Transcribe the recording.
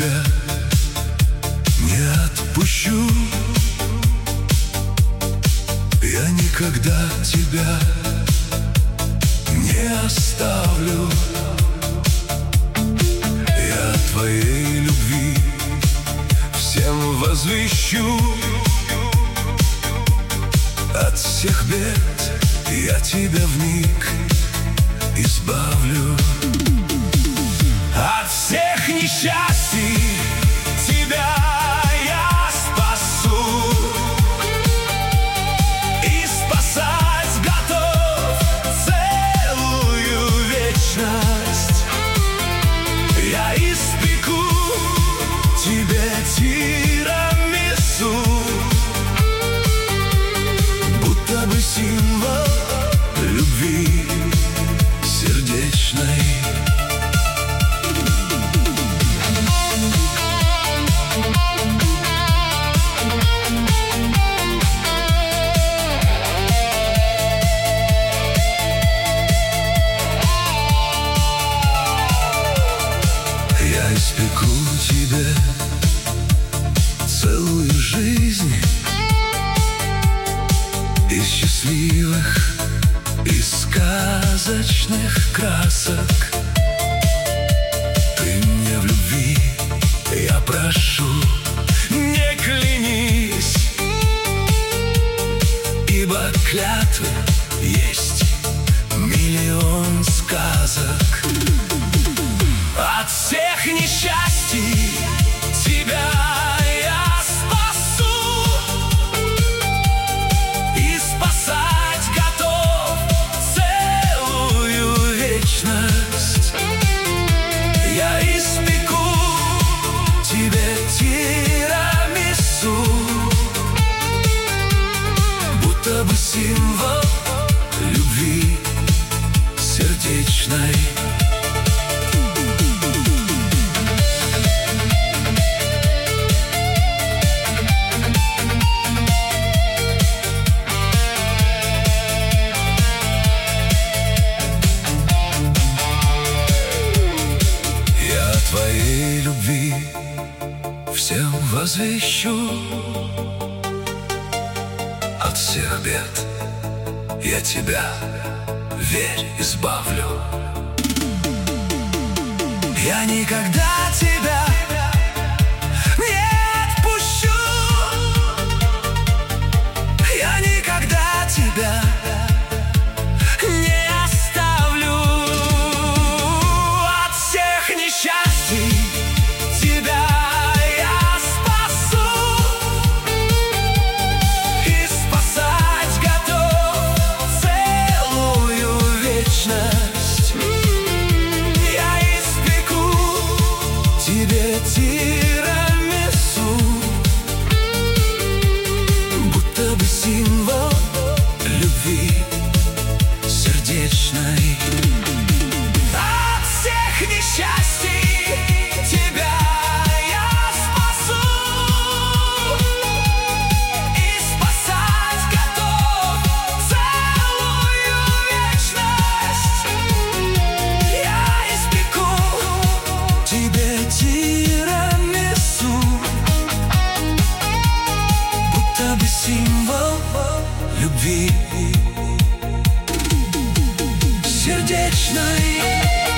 тебя не отпущу. Я никогда тебя не оставлю. Я твоей любви всем возвещу. От всех бед я тебя вмиг избавлю. От всех несчастий тебя я спасу. И спасать готов целую вечность. Я испеку тебе тирамису, будто бы символ любви сердечной. Я испеку тебе целую жизнь из счастливых и сказочных красок. Ты мне в любви, я прошу, не клянись, ибо клятвы есть миллион сказок. От всех несчастий тебя я спасу. И спасать готов целую вечность. Я испеку тебе тирамису, будто бы символ любви сердечной. Твоей любви всем возвещу. От всех бед я тебя, верь, избавлю. Я никогда тебя не отпущу. Я никогда тебя не оставлю. От всех несчастий тебя я спасу. И спасать готов целую вечность. Я испеку тебе тирамису, будто бы символ любви сердечной. От всех несчастий тебя я спасу. И спасать готов целую вечность. Я испеку тебе тирамису, будто бы символ любви сердечной.